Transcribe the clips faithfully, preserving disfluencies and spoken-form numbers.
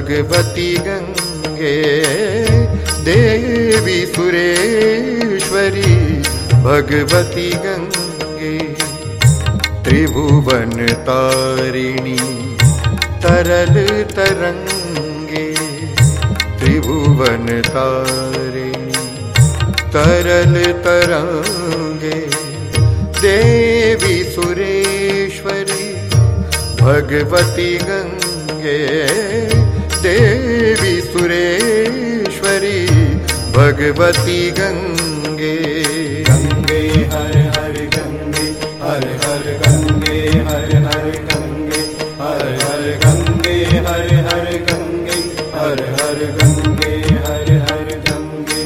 भगवती गंगे देवी सुरेश्वरी भगवती गंगे त्रिभुवन तारिणी तरल तरंगे त्रिभुवन तारिणी तरल तरंगे देवी सुरेश्वरी भगवती गंगे देवी सुरेश्वरी भगवती गंगे गंगे हर हर गंगे हर हर गंगे हर हर गंगे हर हर गंगे हर हर गंगे हर हर गंगे हर हर गंगे।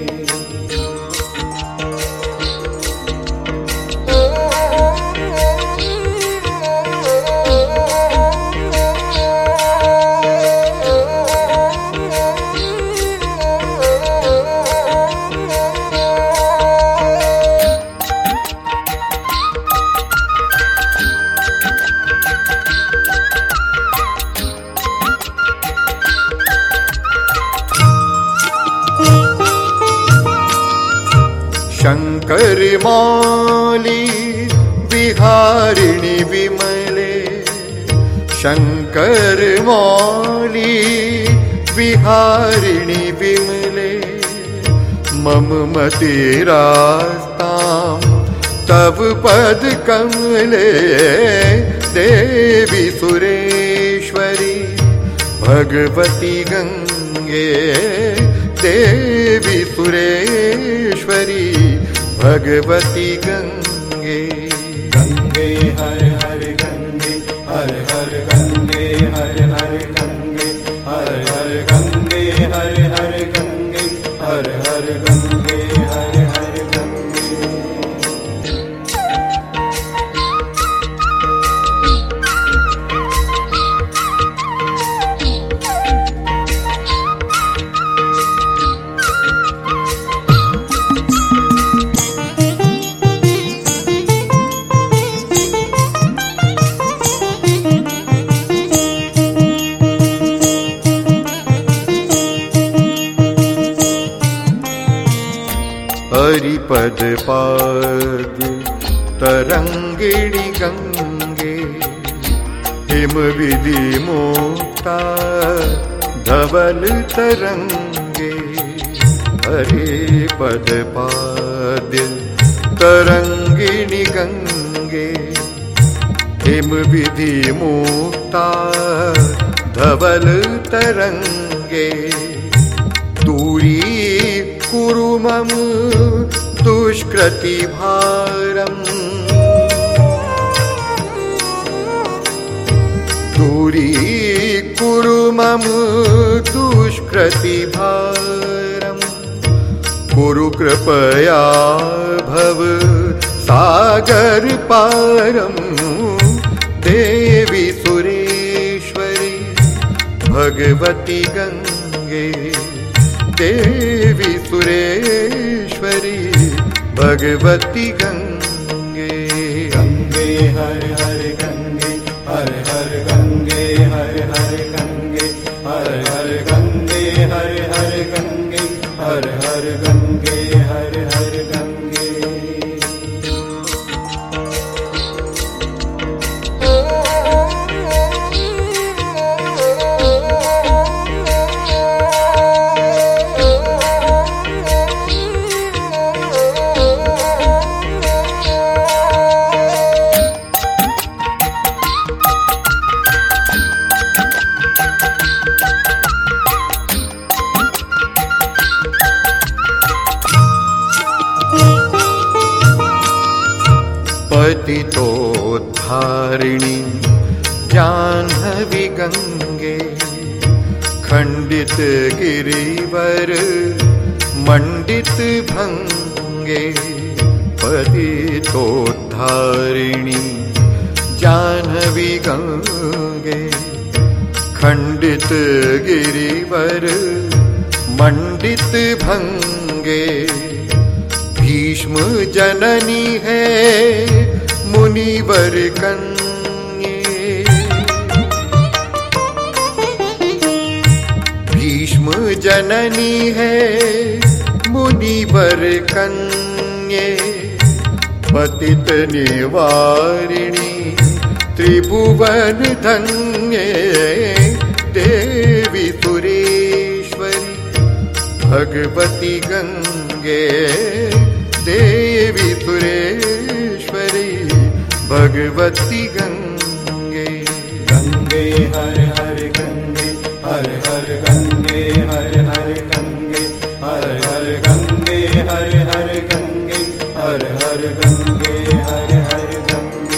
शंकर मौली विहारिणी विमले शंकर मौली विहारिणी विमले मम मतिरास्तां तव पद कमले देवी सुरेश्वरी भगवती गंगे देवी सुरेश्वरी भगवती गंगे गंगे हर हर गंगे हर हर गंगे हर हर गंगे हर हर गंगे हर हर गंगे हर हर गंगे हर हर गंगे। हरिपद पाद तरंगिणी गंगे हिम विधि मुक्ता धवल तरंगे हरिपद पाद तरंगिणी गंगे हिम विधि मुक्ता धवल तरंगे दूरी कुरु मम दुष्कृति भारम् दूरी कुरु मम दुष्कृति भारम् कुरु कृपया भव सागर पारम् देवी सुरेश्वरी भगवती गंगे देवी सुरेश्वरी भगवती गंगे गंगे हर हर गंगे हर हर गंगे हर हर गंगे हर हर गंगे हर हर गंगे हर हर गंगे हर हर गंगे। पतितोद्धारिणी जाह्नवी गंगे खंडित गिरिवर मंडित भंगे पतितोद्धारिणी जाह्नवी गंगे खंडित गिरिवर मंडित भंगे भीष्म जननी है मुनिवर कन्ये जननी है मुनिवर कन्ये, पतित निवारिणी त्रिभुवन धन्ये, देवी सुरेश्वरी भगवती गंगे, देवी सुरेश्वरी भगवती गंगे। गंगे हर हर गंगे, हर हर गंगे, हर हर गंगे, हर हर गंगे, हर हर गंगे, हर हर गंगे, हर हर गंगे।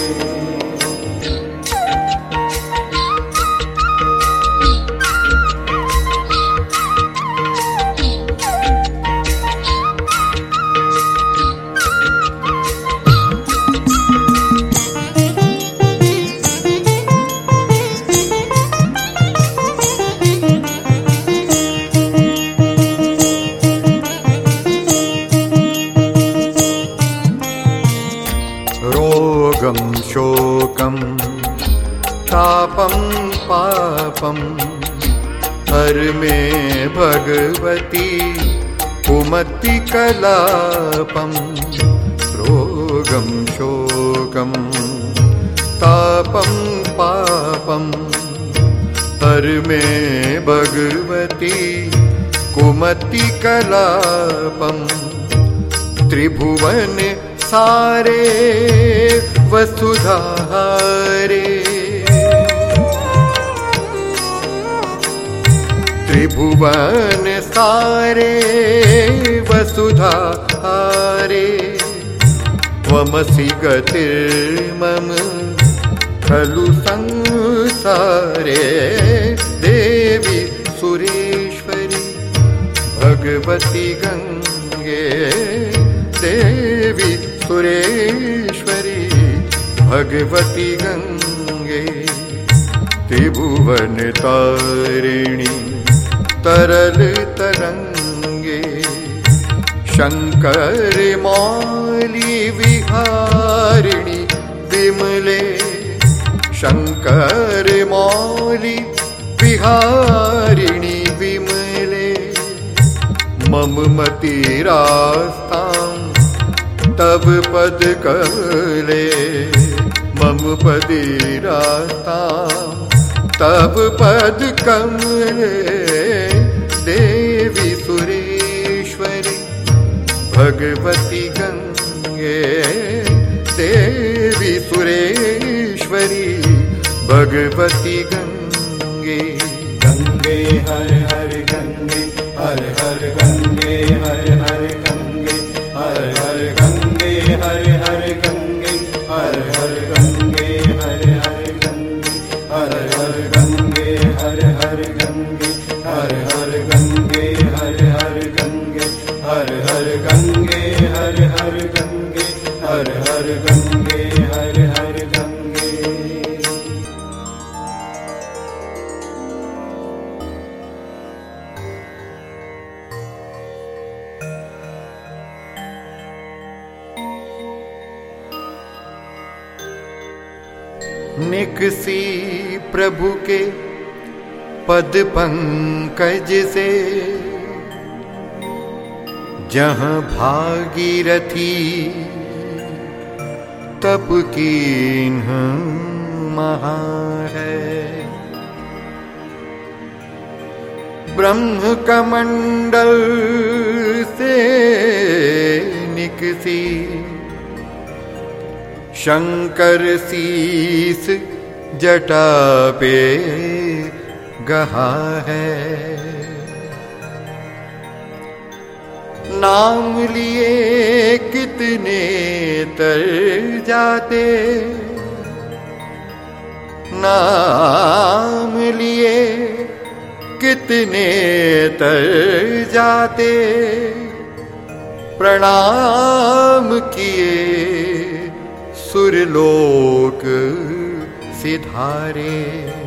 शोकं तापं पापं हर मे भगवती कुमति कलापं। रोगं शोकं तापं पापं हर मे भगवती कुमति कलापं। त्रिभुवन सारे वसुधाहारे, त्रिभुवन सारे वसुधाहारे, त्वमसि गतिर्मम खलु संसारे, देवी सुरेश्वरी भगवती गंगे, देवी सुरेश्वरी भगवती गंगे। त्रिभुवन तारिणी तरल तरंगे, शंकर मौली विहारिणी विमले, शंकर मौली विहारिणी विमले। मम मतिरास्तां तब पद कमले, मम पदिरास्तां तब पद कमले, देवी सुरेश्वरी भगवती गंगे, देवी सुरेश्वरी भगवती गंगे। गंगे हर हर गंगे, हर हर गंगे, हर हर गंगे, हर हर गंगे, हर हर गंगे, हर हर गंगे, हर हर गंगे, हर हर गंगे, हर हर गंगे, हर हर गंगे, हर हर गंगे, हर हर गंगे, हर हर गंगे, हर हर गंगे, हर हर गंगे। निकसी प्रभु के पद पंकज से, जहाँ भागीरथी तप कीन्ह महा है। ब्रह्म कमंडल से निकसी शंकर शीस जटा पे गहा है। नाम लिए कितने तर जाते, नाम लिए कितने तर जाते, प्रणाम किए सुरलोक सिधारे।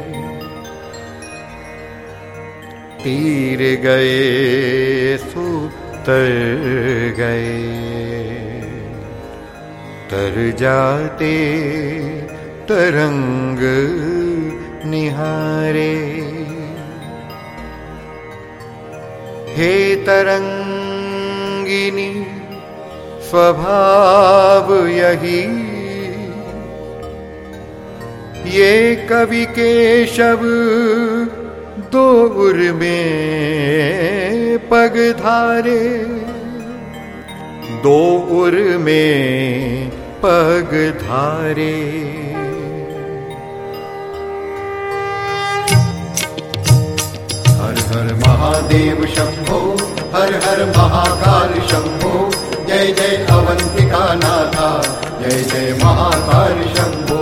तीर गए सो तर गए, तर जाते तरंग निहारे। हे तरंगिनी स्वभाव यही, ये कवि केशव दो उर में पग धारे, दो उर में पग धारे। हर हर महादेव शंभो, हर हर महाकाल शंभो, जय जय अवंतिका नाथा, जय जय महाकाल शंभो।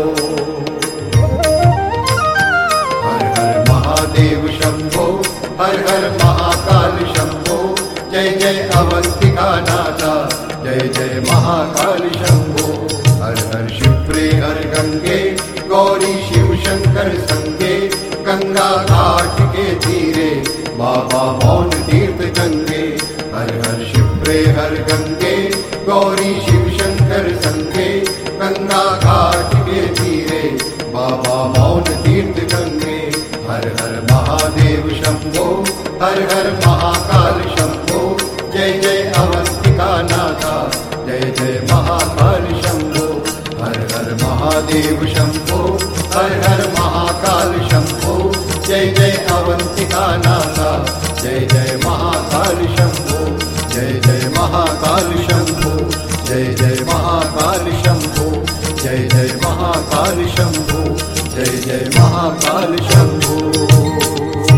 हर हर महादेव शंभो, हर हर महाकाल शंभो, जय जय अवंतिका नाथा, जय जय महाकाल शंभो। हर हर शिप्रे हर गंगे, गौरी शिव शंकर संगे, गंगा घाट के तीरे बाबा मौन तीर्थ गंगे। हर हर शिप्रे हर गंगे, गौरी शिव शंकर संगे, गंगा घाट के तीरे बाबा मौन तीर्थ गंगे। हर हर महादेव शंभो, हर हर महाकाल शंभो, जय जय अवंतिका नाथा, जय जय महाकाल शंभो। हर हर महादेव शंभो, हर हर महाकाल शंभो, जय जय अवंतिका नाथा, जय जय महाकाल शंभो, जय जय महाकाल शंभो, जय जय महाकाल शंभो, जय जय महाकाल शंभो, जय जय महाकाल शंभो।